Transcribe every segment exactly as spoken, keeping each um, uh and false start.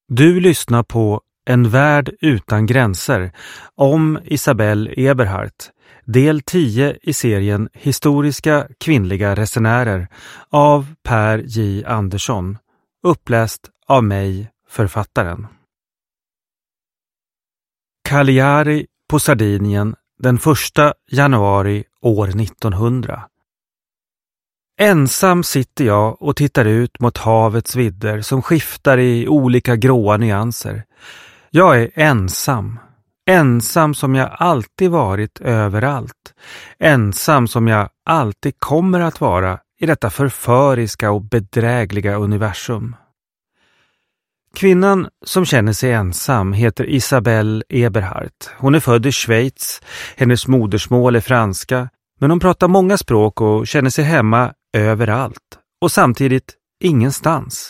Du lyssnar på En värld utan gränser om Isabelle Eberhardt, del tio i serien Historiska kvinnliga resenärer av Per J. Andersson, uppläst av mig, författaren. Cagliari på Sardinien den första januari år nittonhundra. Ensam sitter jag och tittar ut mot havets vidder som skiftar i olika gråa nyanser. Jag är ensam. Ensam som jag alltid varit överallt. Ensam som jag alltid kommer att vara i detta förföriska och bedrägliga universum. Kvinnan som känner sig ensam heter Isabelle Eberhardt. Hon är född i Schweiz. Hennes modersmål är franska. Men hon pratar många språk och känner sig hemma överallt. Och samtidigt ingenstans.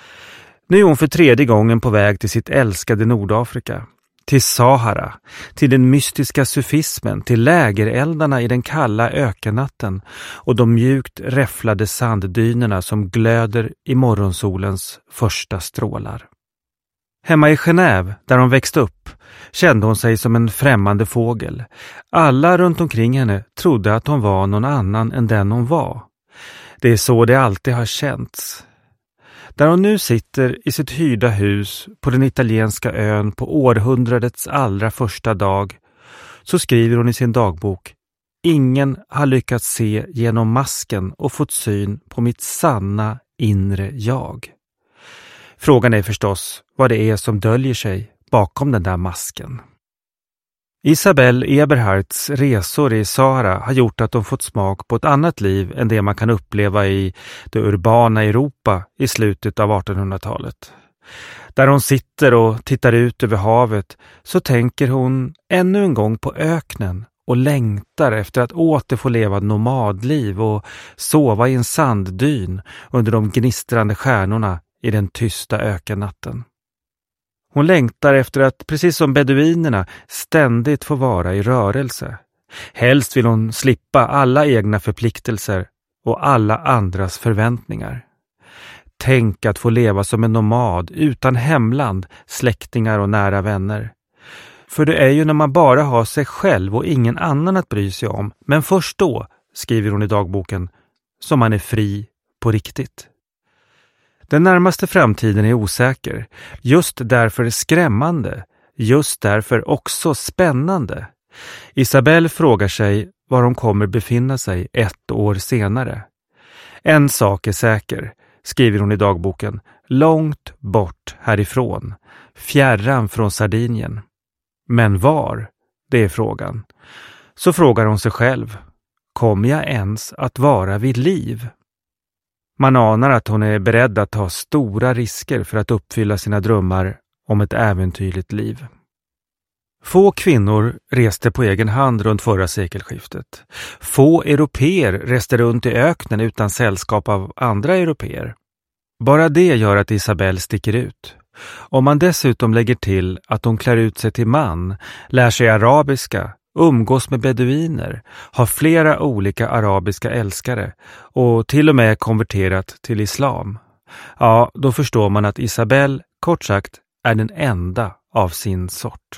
Nu är hon för tredje gången på väg till sitt älskade Nordafrika. Till Sahara. Till den mystiska sufismen. Till lägereldarna i den kalla ökennatten. Och de mjukt räfflade sanddynerna som glöder i morgonsolens första strålar. Hemma i Genève, där hon växte upp, kände hon sig som en främmande fågel. Alla runt omkring henne trodde att hon var någon annan än den hon var. Det är så det alltid har känts. Där hon nu sitter i sitt hyrda hus på den italienska ön på århundradets allra första dag, så skriver hon i sin dagbok: ingen har lyckats se genom masken och fått syn på mitt sanna inre jag. Frågan är förstås vad det är som döljer sig bakom den där masken. Isabelle Eberhardts resor i Sahara har gjort att hon fått smak på ett annat liv än det man kan uppleva i det urbana Europa i slutet av artonhundratalet. Där hon sitter och tittar ut över havet så tänker hon ännu en gång på öknen och längtar efter att åter få leva nomadliv och sova i en sanddyn under de gnistrande stjärnorna i den tysta ökennatten. Hon längtar efter att, precis som beduinerna, ständigt få vara i rörelse. Helst vill hon slippa alla egna förpliktelser och alla andras förväntningar. Tänk att få leva som en nomad utan hemland, släktingar och nära vänner. För det är ju när man bara har sig själv och ingen annan att bry sig om, men först då, skriver hon i dagboken, som man är fri på riktigt. Den närmaste framtiden är osäker, just därför skrämmande, just därför också spännande. Isabelle frågar sig var hon kommer befinna sig ett år senare. En sak är säker, skriver hon i dagboken, långt bort härifrån, fjärran från Sardinien. Men var? Det är frågan. Så frågar hon sig själv, kommer jag ens att vara vid liv? Man anar att hon är beredd att ta stora risker för att uppfylla sina drömmar om ett äventyrligt liv. Få kvinnor reste på egen hand runt förra sekelskiftet. Få europeer reste runt i öknen utan sällskap av andra europeer. Bara det gör att Isabelle sticker ut. Om man dessutom lägger till att hon klär ut sig till man, lär sig arabiska, umgås med beduiner, har flera olika arabiska älskare och till och med konverterat till islam. Ja, då förstår man att Isabelle, kort sagt, är den enda av sin sort.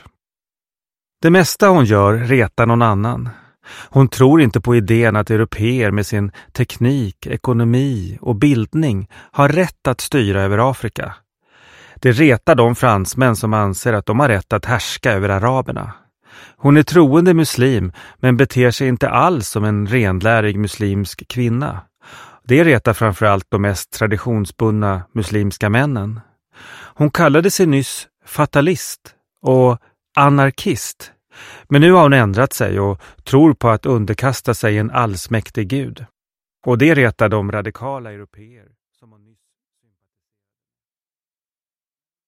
Det mesta hon gör retar någon annan. Hon tror inte på idén att europeer med sin teknik, ekonomi och bildning har rätt att styra över Afrika. Det retar de fransmän som anser att de har rätt att härska över araberna. Hon är troende muslim men beter sig inte alls som en renlärig muslimsk kvinna. Det retar framförallt de mest traditionsbundna muslimska männen. Hon kallade sig nyss fatalist och anarkist. Men nu har hon ändrat sig och tror på att underkasta sig en allsmäktig gud. Och det retar de radikala europeer som hon nyss